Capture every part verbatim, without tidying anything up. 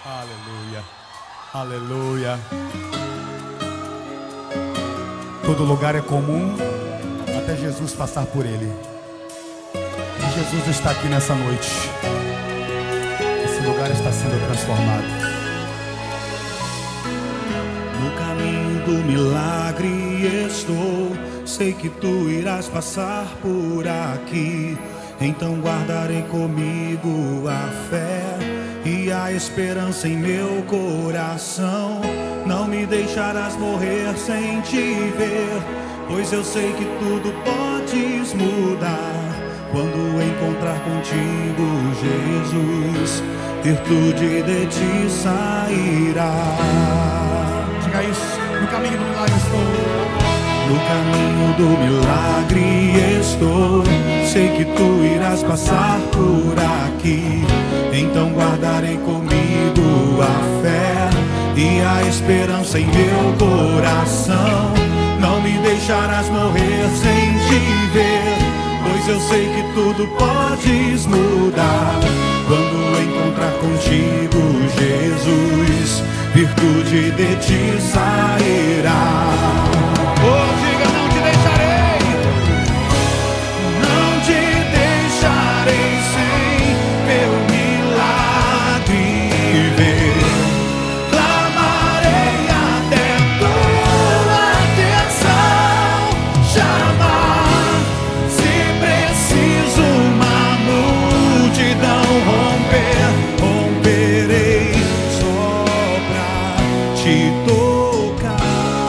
Aleluia, aleluia. Todo lugar é comum até Jesus passar por ele. E Jesus está aqui nessa noite. Esse lugar está sendo transformado. No caminho do milagre estou. Sei que tu irás passar por aqui. Então guardarei comigo a fé e a esperança em meu coração. Não me deixarás morrer sem te ver, pois eu sei que tudo podes mudar. Quando encontrar contigo, Jesus, virtude de ti sairá. Diga isso, no caminho do milagre estou. No caminho do milagre estou. Sei que tu irás passar por aqui. Então guardarei comigo a fé e a esperança em meu coração. Não me deixarás morrer sem te ver, pois eu sei que tudo podes mudar. Quando encontrar contigo, Jesus, virtude de ti sairá. Oh, diga, não te deixarei, não te deixarei sem meu milagre ver. Clamarei até tua atenção chamar. Se preciso uma multidão romper, romperei só pra te tocar.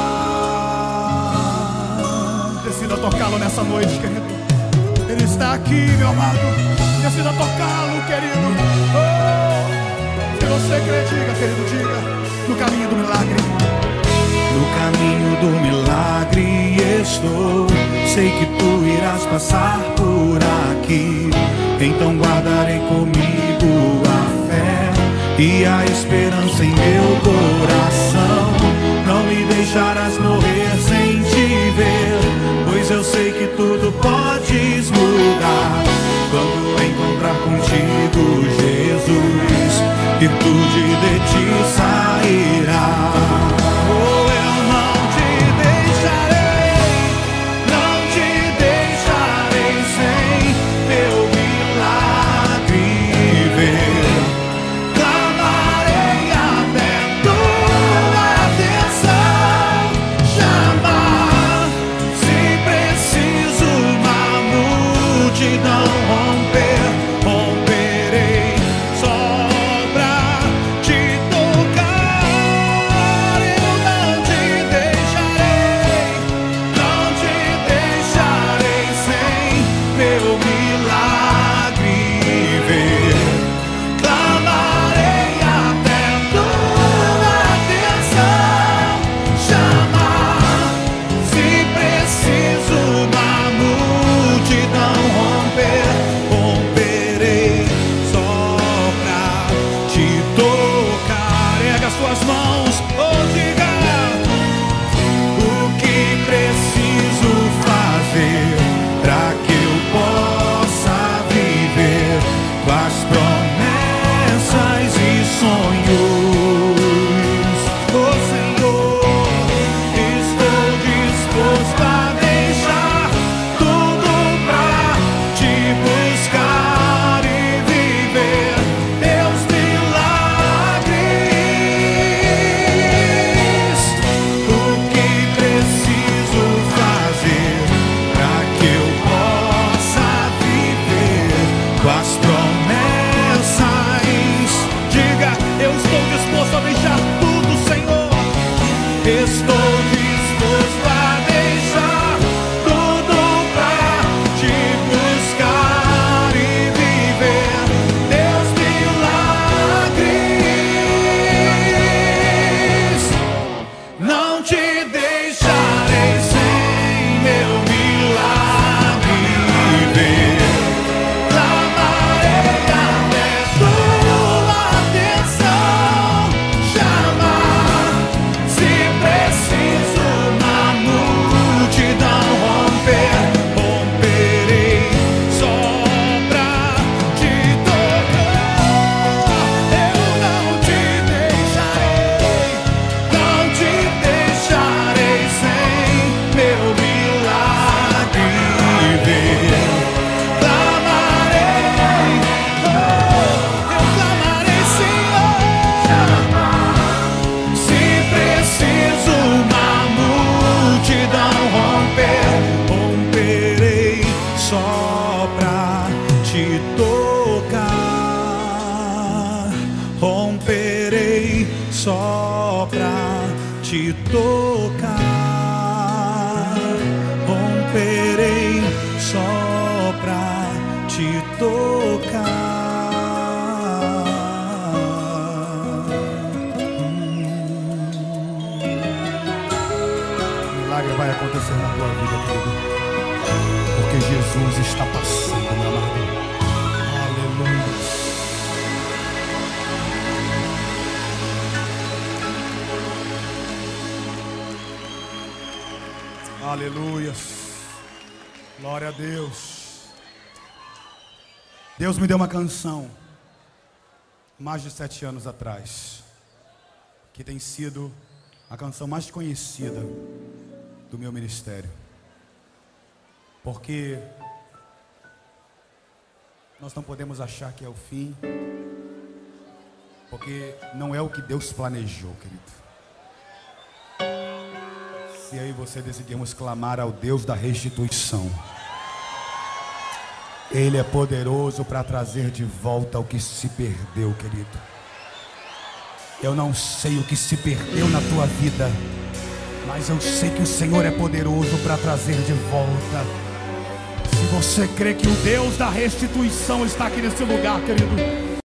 Decida tocá-lo nessa noite, querido. Ele está aqui, meu amado. Decida tocá-lo, querido. Oh, se você crê, diga, querido, diga. No caminho do milagre. No caminho do milagre estou. Sei que tu irás passar por aqui. Então guardarei comigo a fé e a esperança em meu coração. Não me deixarás morrer sem te ver, pois eu sei que tudo podes mudar. Quando encontrar contigo, Jesus, virtude de ti sairá. Oh, eu não te deixarei, não te deixarei sem teu milagre ver. Clamarei até tua atenção chamar. Se preciso uma multidão romper, romperei só pra te tocar. Eu não te deixarei, não te deixarei sem meu milagre ver. Clamarei até tua atenção chamar. Se preciso uma multidão romper, romperei só pra te tocar. Erga as tuas mãos, oh, diga o que preciso fazer pra que eu possa viver tuas promessas e sonhos. Oh, Senhor, estou disposto a deixar tudo pra te buscar e viver teus milagres. O que preciso fazer pra que eu possa viver tuas promessas? Diga, eu estou disposto a deixar tudo, Senhor. Estou disposto a deixar tudo pra te buscar e viver teus milagres. Não te deixarei sem meu milagre ver. Clamarei romperei só pra te tocar, romperei só pra te tocar. Hum. Milagre vai acontecer na tua vida, querido, porque Jesus está passando, meu amado. Aleluia. Aleluia. Glória a Deus. Deus me deu uma canção mais de sete anos atrás, que tem sido a canção mais conhecida do meu ministério, porque nós não podemos achar que é o fim, porque não é o que Deus planejou, querido. Se aí você decidimos clamar ao Deus da restituição, Ele é poderoso para trazer de volta o que se perdeu, querido. Eu não sei o que se perdeu na tua vida, mas eu sei que o Senhor é poderoso para trazer de volta. Se você crê que o Deus da restituição está aqui nesse lugar, querido,